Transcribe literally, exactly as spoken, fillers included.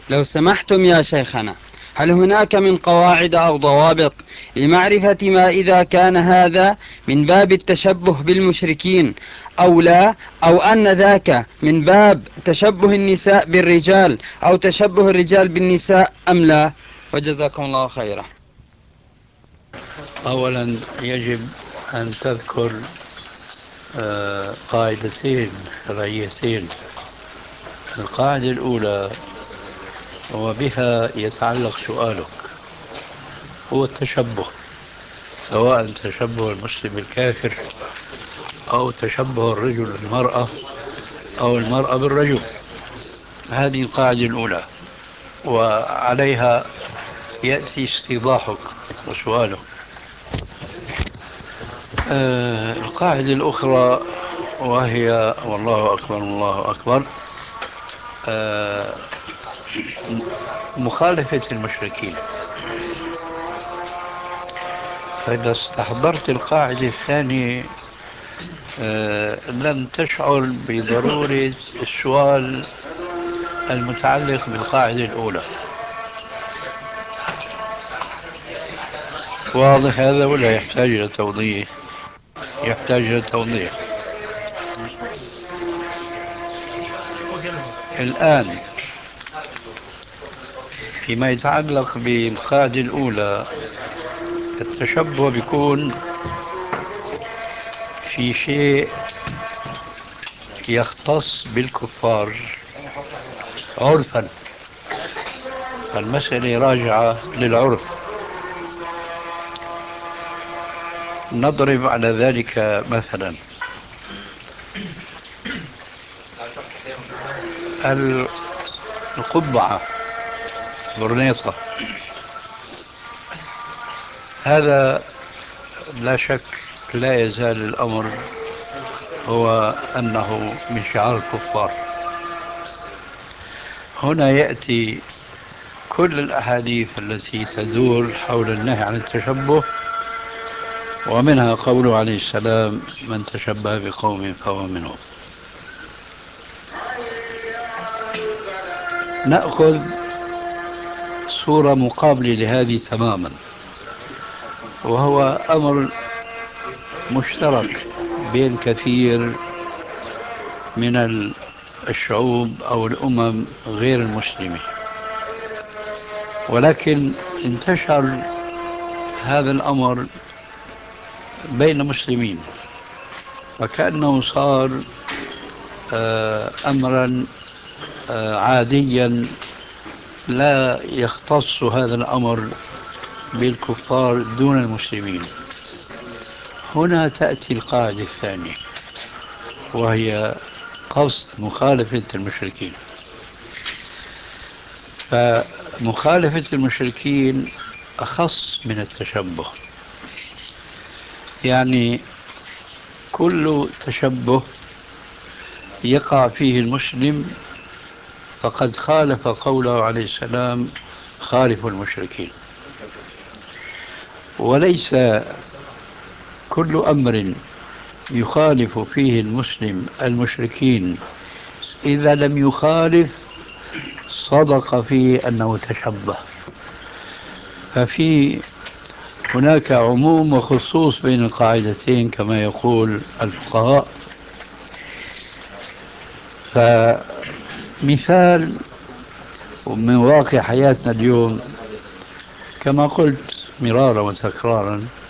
لو سمحتم يا شيخنا، هل هناك من قواعد أو ضوابط لمعرفة ما إذا كان هذا من باب التشبه بالمشركين أو لا، أو أن ذاك من باب تشبه النساء بالرجال أو تشبه الرجال بالنساء أم لا؟ وجزاكم الله خيرا. أولا يجب أن تذكر آه، قاعدتين شرعيتين. القاعدة الأولى وبها يتعلق سؤالك هو التشبه، سواء تشبه المسلم الكافر أو تشبه الرجل بالمرأة أو المرأة بالرجل. هذه القاعدة الأولى، وعليها يأتي استيضاحك وسؤالك. آه القاعدة الأخرى وهي والله أكبر الله أكبر، آه مخالفة المشركين. فإذا استحضرت القاعدة الثانية آه لم تشعر بضرورة السؤال المتعلق بالقاعدة الأولى. واضح هذا ولا يحتاج إلى توضيح؟ يحتاج إلى توضيح. الآن فيما يتعلق بالقاعدة الأولى، التشبه بيكون في شيء يختص بالكفار عرفا، المسألة راجعة للعرف. نضرب على ذلك مثلا القبعة، برنيطة، هذا لا شك لا يزال الأمر هو أنه من شعار الكفار. هنا يأتي كل الأحاديث التي تدور حول النهي عن التشبه، ومنها قوله عليه السلام: من تشبه بقوم فهو منهم. نأخذ صورة مقابلة لهذه تماما، وهو أمر مشترك بين كثير من الشعوب أو الأمم غير المسلمة، ولكن انتشر هذا الأمر بين المسلمين، وكأنه صار آه، أمرا آه، عاديا، لا يختص هذا الأمر بالكفار دون المسلمين. هنا تأتي القاعدة الثانية، وهي قصد مخالفة المشركين. فمخالفة المشركين أخص من التشبه، يعني كل تشبه يقع فيه المسلم فقد خالف قوله عليه السلام: خالف المشركين. وليس كل أمر يخالف فيه المسلم المشركين إذا لم يخالف صدق فيه أنه تشبه. ففي هناك عموم وخصوص بين القاعدتين كما يقول الفقهاء. فمثال من واقع حياتنا اليوم، كما قلت مرارا وتكرارا،